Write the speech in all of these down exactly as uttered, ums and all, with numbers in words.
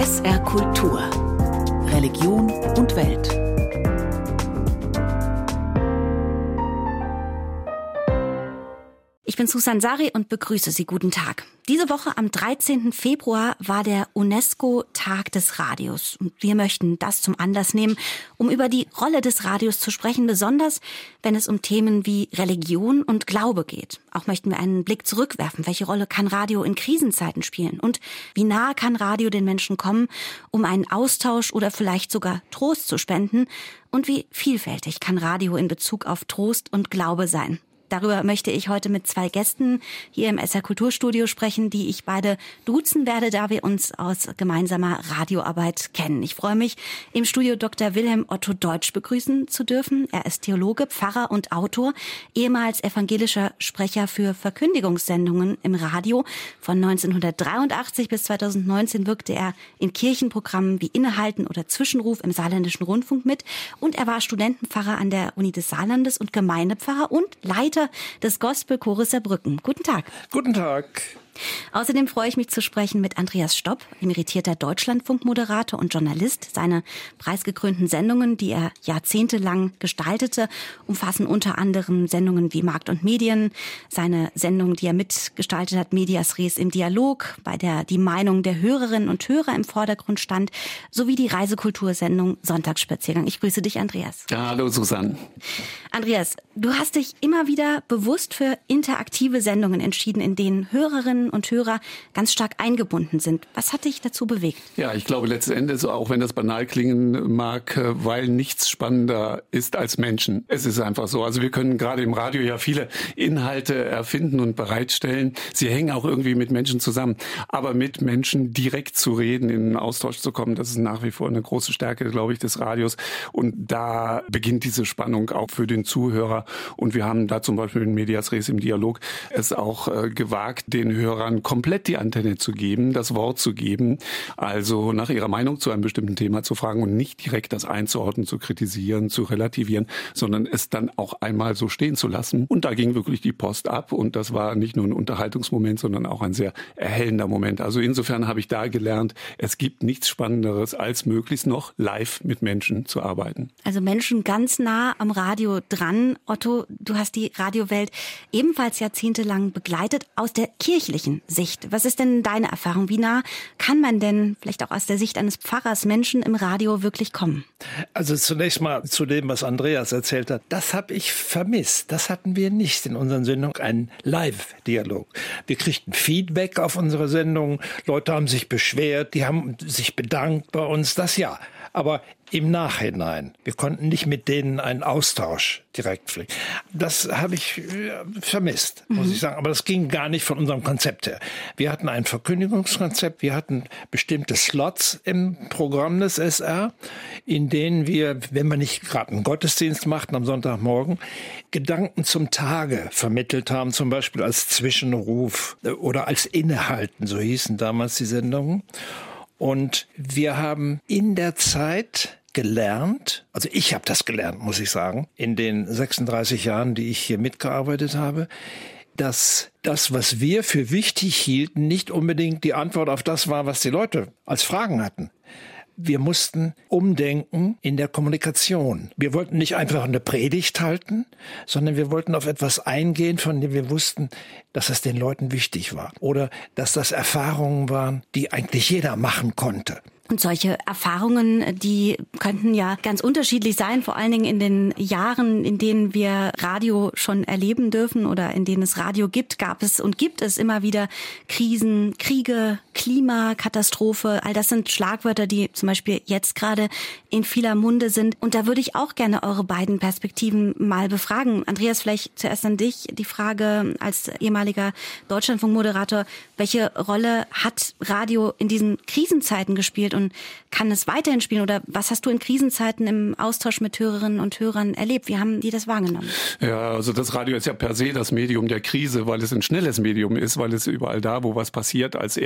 S R Kultur. Religion und Welt. Ich bin Susan Sari und begrüße Sie. Guten Tag. Diese Woche am dreizehnten Februar war der UNESCO-Tag des Radios. Und wir möchten das zum Anlass nehmen, um über die Rolle des Radios zu sprechen, besonders wenn es um Themen wie Religion und Glaube geht. Auch möchten wir einen Blick zurückwerfen. Welche Rolle kann Radio in Krisenzeiten spielen? Und wie nahe kann Radio den Menschen kommen, um einen Austausch oder vielleicht sogar Trost zu spenden? Und wie vielfältig kann Radio in Bezug auf Trost und Glaube sein? Darüber möchte ich heute mit zwei Gästen hier im S R Kulturstudio sprechen, die ich beide duzen werde, da wir uns aus gemeinsamer Radioarbeit kennen. Ich freue mich, im Studio Doktor Wilhelm Otto Deutsch begrüßen zu dürfen. Er ist Theologe, Pfarrer und Autor, ehemals evangelischer Sprecher für Verkündigungssendungen im Radio. Von neunzehnhundertdreiundachtzig bis zweitausendneunzehn wirkte er in Kirchenprogrammen wie Innehalten oder Zwischenruf im Saarländischen Rundfunk mit. Und er war Studentenpfarrer an der Uni des Saarlandes und Gemeindepfarrer und Leiter des Gospelchores Saarbrücken. Guten Tag. Guten Tag. Außerdem freue ich mich zu sprechen mit Andreas Stopp, emeritierter Deutschlandfunkmoderator und Journalist. Seine preisgekrönten Sendungen, die er jahrzehntelang gestaltete, umfassen unter anderem Sendungen wie Markt und Medien, seine Sendung, die er mitgestaltet hat, Medias Res im Dialog, bei der die Meinung der Hörerinnen und Hörer im Vordergrund stand, sowie die Reisekultursendung Sonntagsspaziergang. Ich grüße dich, Andreas. Ja, hallo, Susanne. Andreas, du hast dich immer wieder bewusst für interaktive Sendungen entschieden, in denen Hörerinnen und Hörer ganz stark eingebunden sind. Was hat dich dazu bewegt? Ja, ich glaube letzten Endes, auch wenn das banal klingen mag, weil nichts spannender ist als Menschen. Es ist einfach so. Also wir können gerade im Radio ja viele Inhalte erfinden und bereitstellen. Sie hängen auch irgendwie mit Menschen zusammen. Aber mit Menschen direkt zu reden, in einen Austausch zu kommen, das ist nach wie vor eine große Stärke, glaube ich, des Radios. Und da beginnt diese Spannung auch für den Zuhörer. Und wir haben da zum Beispiel in Medias Res im Dialog es auch äh, gewagt, den Hörern komplett die Antenne zu geben, das Wort zu geben, also nach ihrer Meinung zu einem bestimmten Thema zu fragen und nicht direkt das einzuordnen, zu kritisieren, zu relativieren, sondern es dann auch einmal so stehen zu lassen. Und da ging wirklich die Post ab und das war nicht nur ein Unterhaltungsmoment, sondern auch ein sehr erhellender Moment. Also insofern habe ich da gelernt, es gibt nichts Spannenderes, als möglichst noch live mit Menschen zu arbeiten. Also Menschen ganz nah am Radio dran. Otto, du hast die Radiowelt ebenfalls jahrzehntelang begleitet aus der kirchlichen Sicht. Was ist denn deine Erfahrung? Wie nah kann man denn vielleicht auch aus der Sicht eines Pfarrers Menschen im Radio wirklich kommen? Also zunächst mal zu dem, was Andreas erzählt hat. Das habe ich vermisst. Das hatten wir nicht in unseren Sendungen, einen Live-Dialog. Wir kriegten Feedback auf unsere Sendungen. Leute haben sich beschwert, die haben sich bedankt bei uns. Das ja. Aber im Nachhinein, wir konnten nicht mit denen einen Austausch direkt pflegen. Das habe ich äh, vermisst, muss mhm. ich sagen. Aber das ging gar nicht von unserem Konzept her. Wir hatten ein Verkündigungskonzept, wir hatten bestimmte Slots im Programm des S R, in denen wir, wenn wir nicht gerade einen Gottesdienst machten am Sonntagmorgen, Gedanken zum Tage vermittelt haben, zum Beispiel als Zwischenruf oder als Innehalten, so hießen damals die Sendungen. Und wir haben in der Zeit gelernt, also ich habe das gelernt, muss ich sagen, in den sechsunddreißig Jahren, die ich hier mitgearbeitet habe, dass das, was wir für wichtig hielten, nicht unbedingt die Antwort auf das war, was die Leute als Fragen hatten. Wir mussten umdenken in der Kommunikation. Wir wollten nicht einfach eine Predigt halten, sondern wir wollten auf etwas eingehen, von dem wir wussten, dass es den Leuten wichtig war. Oder dass das Erfahrungen waren, die eigentlich jeder machen konnte. Und solche Erfahrungen, die könnten ja ganz unterschiedlich sein, vor allen Dingen in den Jahren, in denen wir Radio schon erleben dürfen oder in denen es Radio gibt, gab es und gibt es immer wieder Krisen, Kriege, Klimakatastrophe. All das sind Schlagwörter, die zum Beispiel jetzt gerade in vieler Munde sind. Und da würde ich auch gerne eure beiden Perspektiven mal befragen. Andreas, vielleicht zuerst an dich die Frage als ehemaliger Deutschlandfunkmoderator. Welche Rolle hat Radio in diesen Krisenzeiten gespielt und kann es weiterhin spielen? Oder was hast du in Krisenzeiten im Austausch mit Hörerinnen und Hörern erlebt? Wie haben die das wahrgenommen? Ja, also das Radio ist ja per se das Medium der Krise, weil es ein schnelles Medium ist, weil es überall da, wo was passiert, als erstes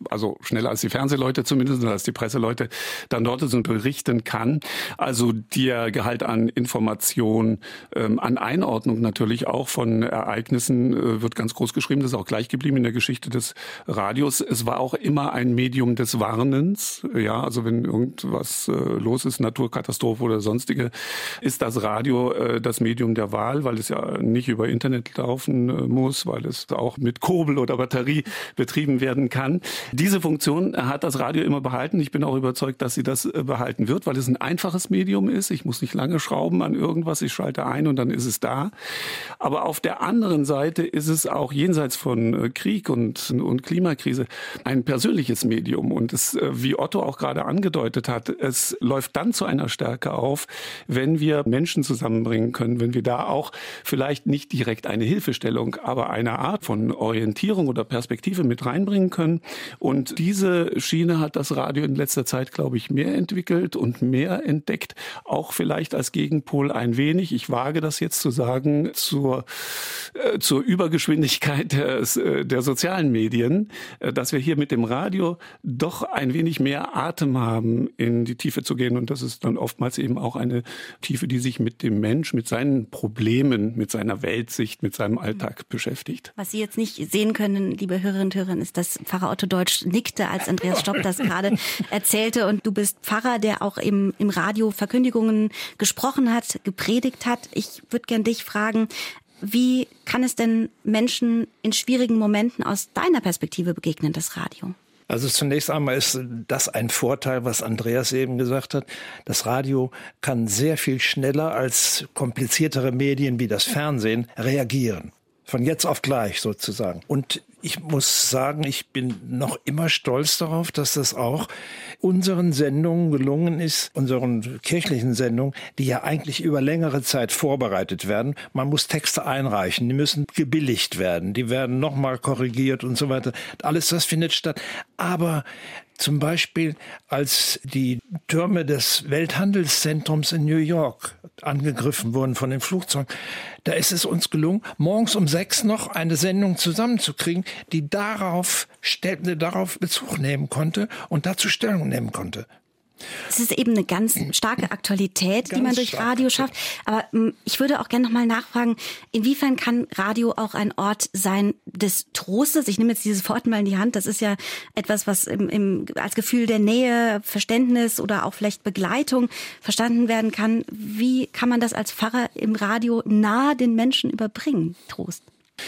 also schneller als die Fernsehleute zumindest, oder als die Presseleute dann dort sind und berichten kann. Also der Gehalt an Information, ähm, an Einordnung natürlich auch von Ereignissen äh, wird ganz groß geschrieben. Das ist auch gleich geblieben in der Geschichte des Radios. Es war auch immer ein Medium des Warnens. Ja, also wenn irgendwas äh, los ist, Naturkatastrophe oder sonstige, ist das Radio äh, das Medium der Wahl, weil es ja nicht über Internet laufen äh, muss, weil es auch mit Kurbel oder Batterie betrieben werden kann. Diese Funktion hat das Radio immer behalten. Ich bin auch überzeugt, dass sie das äh, behalten wird, weil es ein einfaches Medium ist. Ich muss nicht lange schrauben an irgendwas. Ich schalte ein und dann ist es da. Aber auf der anderen Seite ist es auch jenseits von äh, Krieg und, und Klimakrise ein persönliches Medium. Und es, äh, wie Otto auch gerade angedeutet hat, es läuft dann zu einer Stärke auf, wenn wir Menschen zusammenbringen können, wenn wir da auch vielleicht nicht direkt eine Hilfestellung, aber eine Art von Orientierung oder Perspektive mit reinbringen können. Und diese Schiene hat das Radio in letzter Zeit, glaube ich, mehr entwickelt und mehr entdeckt. Auch vielleicht als Gegenpol ein wenig, ich wage das jetzt zu sagen, zur, äh, zur Übergeschwindigkeit des, äh, der sozialen Medien, äh, dass wir hier mit dem Radio doch ein wenig mehr Atem haben, in die Tiefe zu gehen. Und das ist dann oftmals eben auch eine Tiefe, die sich mit dem Mensch, mit seinen Problemen, mit seiner Weltsicht, mit seinem Alltag beschäftigt. Was Sie jetzt nicht sehen können, liebe Hörerinnen und Hörer, ist, dass Pfarrer Otto Deutsch nickte, als Andreas Stopp das gerade erzählte. Und du bist Pfarrer, der auch im, im Radio Verkündigungen gesprochen hat, gepredigt hat. Ich würde gern dich fragen, wie kann es denn Menschen in schwierigen Momenten aus deiner Perspektive begegnen, das Radio? Also zunächst einmal ist das ein Vorteil, was Andreas eben gesagt hat. Das Radio kann sehr viel schneller als kompliziertere Medien wie das Fernsehen reagieren. Von jetzt auf gleich sozusagen. Und ich muss sagen, ich bin noch immer stolz darauf, dass das auch unseren Sendungen gelungen ist, unseren kirchlichen Sendungen, die ja eigentlich über längere Zeit vorbereitet werden. Man muss Texte einreichen, die müssen gebilligt werden, die werden nochmal korrigiert und so weiter. Alles das findet statt. Aber zum Beispiel, als die Türme des Welthandelszentrums in New York angegriffen wurden von den Flugzeugen, da ist es uns gelungen, morgens um sechs noch eine Sendung zusammenzukriegen, die darauf, darauf Bezug nehmen konnte und dazu Stellung nehmen konnte. Es ist eben eine ganz starke Aktualität, ganz die man durch Radio schafft. Aber m, ich würde auch gerne nochmal nachfragen, inwiefern kann Radio auch ein Ort sein des Trostes? Ich nehme jetzt dieses Wort mal in die Hand. Das ist ja etwas, was im, im, als Gefühl der Nähe, Verständnis oder auch vielleicht Begleitung verstanden werden kann. Wie kann man das als Pfarrer im Radio nahe den Menschen überbringen, Trost?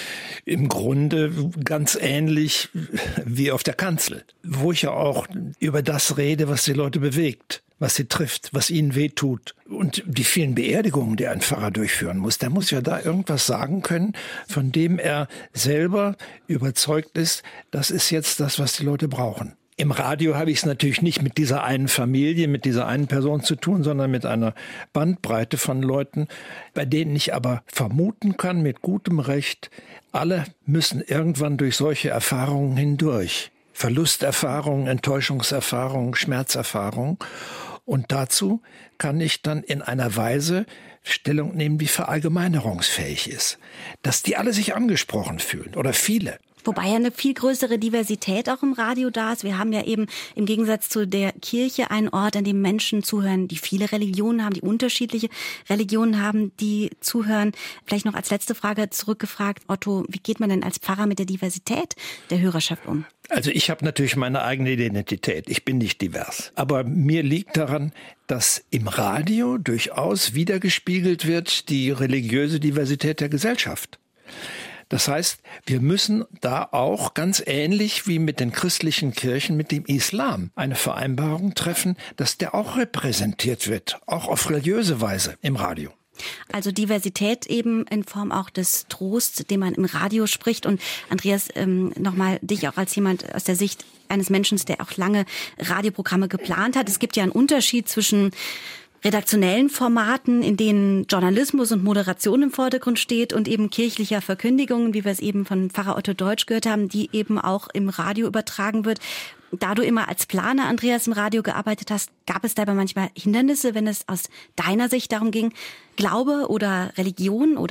Im Grunde ganz ähnlich wie auf der Kanzel, wo ich ja auch über das rede, was die Leute bewegt, was sie trifft, was ihnen wehtut. Und die vielen Beerdigungen, die ein Pfarrer durchführen muss, der muss ja da irgendwas sagen können, von dem er selber überzeugt ist, das ist jetzt das, was die Leute brauchen. Im Radio habe ich es natürlich nicht mit dieser einen Familie, mit dieser einen Person zu tun, sondern mit einer Bandbreite von Leuten, bei denen ich aber vermuten kann, mit gutem Recht, alle müssen irgendwann durch solche Erfahrungen hindurch. Verlusterfahrungen, Enttäuschungserfahrungen, Schmerzerfahrungen. Und dazu kann ich dann in einer Weise Stellung nehmen, die verallgemeinerungsfähig ist. Dass die alle sich angesprochen fühlen oder viele. Wobei ja eine viel größere Diversität auch im Radio da ist. Wir haben ja eben im Gegensatz zu der Kirche einen Ort, an dem Menschen zuhören, die viele Religionen haben, die unterschiedliche Religionen haben, die zuhören. Vielleicht noch als letzte Frage zurückgefragt, Otto, wie geht man denn als Pfarrer mit der Diversität der Hörerschaft um? Also ich habe natürlich meine eigene Identität. Ich bin nicht divers. Aber mir liegt daran, dass im Radio durchaus wiedergespiegelt wird die religiöse Diversität der Gesellschaft. Das heißt, wir müssen da auch ganz ähnlich wie mit den christlichen Kirchen, mit dem Islam, eine Vereinbarung treffen, dass der auch repräsentiert wird, auch auf religiöse Weise im Radio. Also Diversität eben in Form auch des Trosts, den man im Radio spricht. Und Andreas, ähm, nochmal dich auch als jemand aus der Sicht eines Menschen, der auch lange Radioprogramme geplant hat. Es gibt ja einen Unterschied zwischen redaktionellen Formaten, in denen Journalismus und Moderation im Vordergrund steht und eben kirchlicher Verkündigungen, wie wir es eben von Pfarrer Otto Deutsch gehört haben, die eben auch im Radio übertragen wird. Da du immer als Planer, Andreas, im Radio gearbeitet hast, gab es dabei manchmal Hindernisse, wenn es aus deiner Sicht darum ging, Glaube oder Religion oder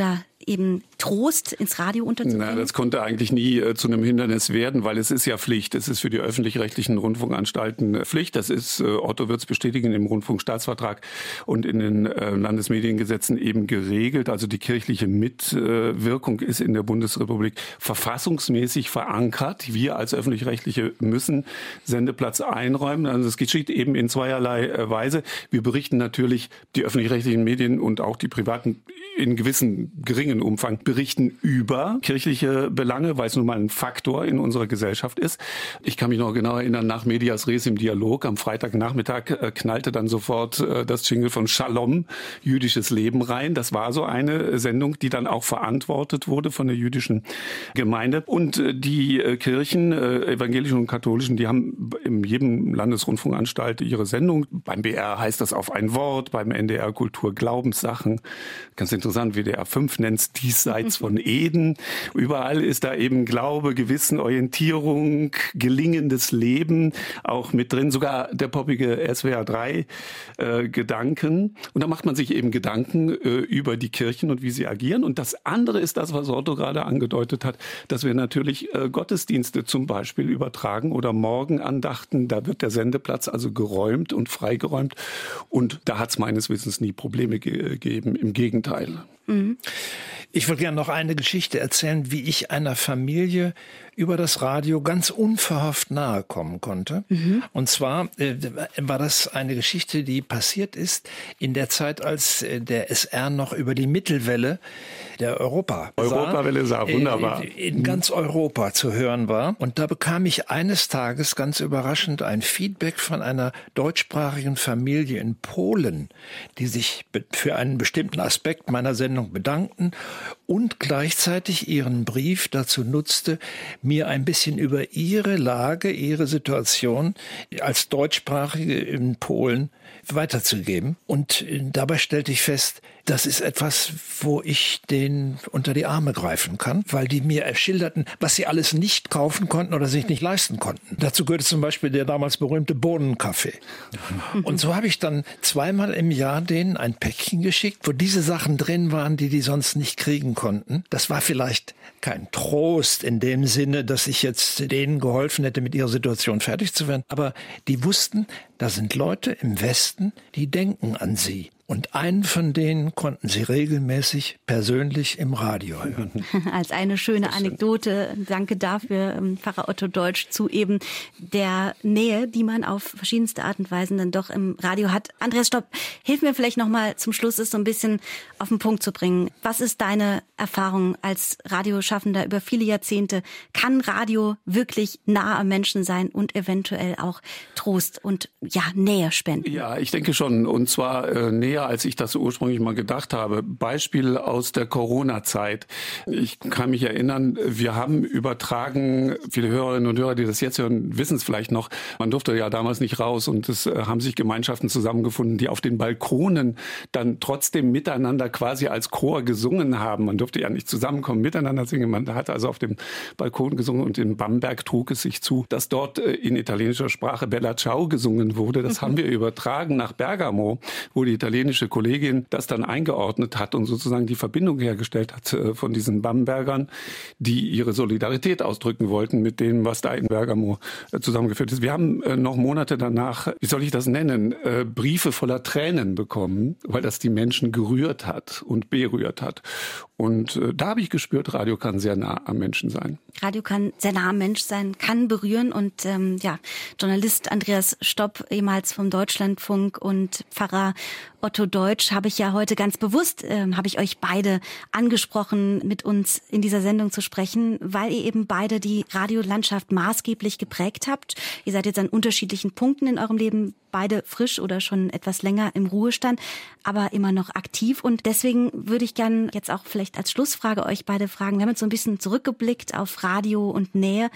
eben Trost ins Radio unterzubringen? Na, das konnte eigentlich nie äh, zu einem Hindernis werden, weil es ist ja Pflicht. Es ist für die öffentlich-rechtlichen Rundfunkanstalten äh, Pflicht. Das ist, äh, Otto wird es bestätigen, im Rundfunkstaatsvertrag und in den äh, Landesmediengesetzen eben geregelt. Also die kirchliche Mitwirkung ist in der Bundesrepublik verfassungsmäßig verankert. Wir als öffentlich-rechtliche müssen Sendeplatz einräumen. Also es geschieht eben in zweierlei äh, Weise. Wir berichten natürlich, die öffentlich-rechtlichen Medien und auch die privaten in gewissem geringen Umfang berichten über kirchliche Belange, weil es nun mal ein Faktor in unserer Gesellschaft ist. Ich kann mich noch genau erinnern, nach Medias Res im Dialog am Freitagnachmittag äh, knallte dann sofort äh, das Jingle von Shalom, jüdisches Leben rein. Das war so eine Sendung, die dann auch verantwortet wurde von der jüdischen Gemeinde. Und äh, die äh, Kirchen, äh, evangelischen und katholischen, die haben in jedem Landesrundfunkanstalt ihre Sendung. Beim B R heißt das auf ein Wort, beim N D R Kultur Glaubenssachen. Ganz interessant, W D R fünf nennt es Diesseits von Eden. Überall ist da eben Glaube, Gewissen, Orientierung, gelingendes Leben auch mit drin. Sogar der poppige S W R drei äh, Gedanken. Und da macht man sich eben Gedanken äh, über die Kirchen und wie sie agieren. Und das andere ist das, was Otto gerade angedeutet hat, dass wir natürlich äh, Gottesdienste zum Beispiel übertragen oder Morgenandachten. Da wird der Sendeplatz also geräumt und freigeräumt. Und da hat es meines Wissens nie Probleme gegeben. Im Gegenteil. Mhm. Ich würde gerne noch eine Geschichte erzählen, wie ich einer Familie über das Radio ganz unverhofft nahe kommen konnte. Mhm. Und zwar äh, war das eine Geschichte, die passiert ist in der Zeit, als äh, der S R noch über die Mittelwelle der Europa Europawelle sah, wunderbar. Äh, in ganz Europa zu hören war. Und da bekam ich eines Tages ganz überraschend ein Feedback von einer deutschsprachigen Familie in Polen, die sich für einen bestimmten Aspekt meiner Sendung bedankten und gleichzeitig ihren Brief dazu nutzte, mir ein bisschen über ihre Lage, ihre Situation als Deutschsprachige in Polen weiterzugeben. Und dabei stellte ich fest, das ist etwas, wo ich denen unter die Arme greifen kann, weil die mir schilderten, was sie alles nicht kaufen konnten oder sich nicht leisten konnten. Dazu gehörte zum Beispiel der damals berühmte Bohnenkaffee. Und so habe ich dann zweimal im Jahr denen ein Päckchen geschickt, wo diese Sachen drin waren, die die sonst nicht kriegen konnten. Das war vielleicht kein Trost in dem Sinne, dass ich jetzt denen geholfen hätte, mit ihrer Situation fertig zu werden. Aber die wussten, da sind Leute im Westen, die denken an sie. Und einen von denen konnten sie regelmäßig persönlich im Radio hören. Als eine schöne Anekdote, danke dafür, Pfarrer Otto Deutsch, zu eben der Nähe, die man auf verschiedenste Art und Weisen dann doch im Radio hat. Andreas Stopp, hilf mir vielleicht nochmal zum Schluss, es so ein bisschen auf den Punkt zu bringen. Was ist deine Erfahrung als Radioschaffender über viele Jahrzehnte? Kann Radio wirklich nah am Menschen sein und eventuell auch Trost und ja Nähe spenden? Ja, ich denke schon. Und zwar äh, näher, als ich das ursprünglich mal gedacht habe. Beispiel aus der Corona-Zeit. Ich kann mich erinnern, wir haben übertragen, viele Hörerinnen und Hörer, die das jetzt hören, wissen es vielleicht noch, man durfte ja damals nicht raus und es äh, haben sich Gemeinschaften zusammengefunden, die auf den Balkonen dann trotzdem miteinander quasi als Chor gesungen haben. Man durfte ja nicht zusammenkommen, miteinander singen. Man hat also auf dem Balkon gesungen und in Bamberg trug es sich zu, dass dort äh, in italienischer Sprache Bella Ciao gesungen wurde. Das haben wir übertragen nach Bergamo, wo die italienische Kollegin das dann eingeordnet hat und sozusagen die Verbindung hergestellt hat äh, von diesen Bambergern, die ihre Solidarität ausdrücken wollten mit dem, was da in Bergamo äh, zusammengeführt ist. Wir haben äh, noch Monate danach, wie soll ich das nennen, äh, Briefe voller Tränen bekommen, weil das die Menschen gerührt hat und berührt hat. Und äh, da habe ich gespürt, Radio kann sehr nah am Menschen sein. Radio kann sehr nah am Mensch sein, kann berühren. Und ähm, ja, Journalist Andreas Stopp, ehemals vom Deutschlandfunk, und Pfarrer Otto Deutsch, habe ich ja heute ganz bewusst, ähm, habe ich euch beide angesprochen, mit uns in dieser Sendung zu sprechen, weil ihr eben beide die Radiolandschaft maßgeblich geprägt habt. Ihr seid jetzt an unterschiedlichen Punkten in eurem Leben, beide frisch oder schon etwas länger im Ruhestand, aber immer noch aktiv. Und deswegen würde ich gern jetzt auch vielleicht als Schlussfrage euch beide fragen, wir haben jetzt so ein bisschen zurückgeblickt auf Radio und Nähe.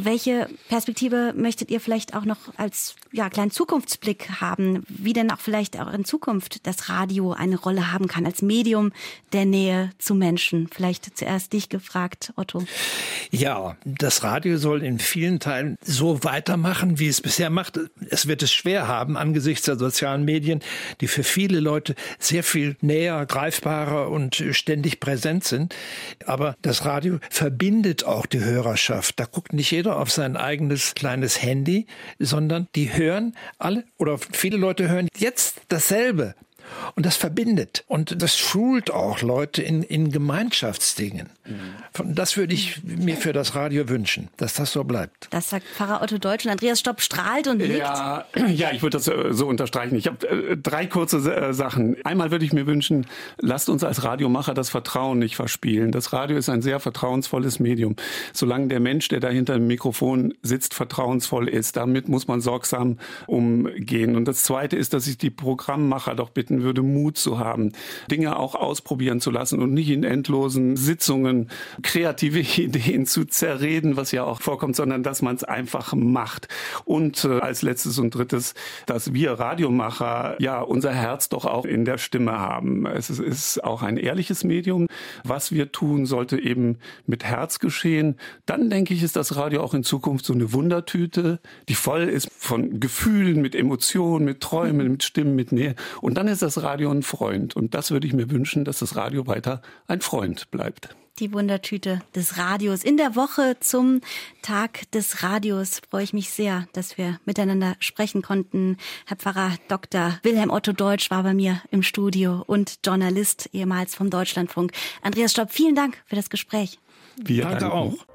Welche Perspektive möchtet ihr vielleicht auch noch als ja, kleinen Zukunftsblick haben? Wie denn auch vielleicht auch in Zukunft das Radio eine Rolle haben kann als Medium der Nähe zu Menschen? Vielleicht zuerst dich gefragt, Otto. Ja, das Radio soll in vielen Teilen so weitermachen, wie es bisher macht. Es wird es schwer haben angesichts der sozialen Medien, die für viele Leute sehr viel näher, greifbarer und ständig präsent sind. Aber das Radio verbindet auch die Hörerschaft. Da guckt nicht jeder auf sein eigenes kleines Handy, sondern die hören alle oder viele Leute hören jetzt dasselbe. Und das verbindet und das schult auch Leute in, in Gemeinschaftsdingen. Mhm. Das würde ich mir für das Radio wünschen, dass das so bleibt. Das sagt Pfarrer Otto Deutsch und Andreas Stopp strahlt und nickt. Ja, ja, ich würde das so unterstreichen. Ich habe äh, drei kurze äh, Sachen. Einmal würde ich mir wünschen, lasst uns als Radiomacher das Vertrauen nicht verspielen. Das Radio ist ein sehr vertrauensvolles Medium. Solange der Mensch, der da hinter dem Mikrofon sitzt, vertrauensvoll ist, damit muss man sorgsam umgehen. Und das Zweite ist, dass ich die Programmmacher doch bitten würde, Mut zu haben, Dinge auch ausprobieren zu lassen und nicht in endlosen Sitzungen kreative Ideen zu zerreden, was ja auch vorkommt, sondern dass man es einfach macht. Und äh, als letztes und drittes, dass wir Radiomacher ja unser Herz doch auch in der Stimme haben. Es ist, ist auch ein ehrliches Medium. Was wir tun, sollte eben mit Herz geschehen. Dann denke ich, ist das Radio auch in Zukunft so eine Wundertüte, die voll ist von Gefühlen, mit Emotionen, mit Träumen, mit Stimmen, mit Nähe. Und dann ist das Radio ein Freund. Und das würde ich mir wünschen, dass das Radio weiter ein Freund bleibt. Die Wundertüte des Radios. In der Woche zum Tag des Radios freue ich mich sehr, dass wir miteinander sprechen konnten. Herr Pfarrer Doktor Wilhelm Otto Deutsch war bei mir im Studio und Journalist, ehemals vom Deutschlandfunk. Andreas Stopp, vielen Dank für das Gespräch. Wir danke danken. auch.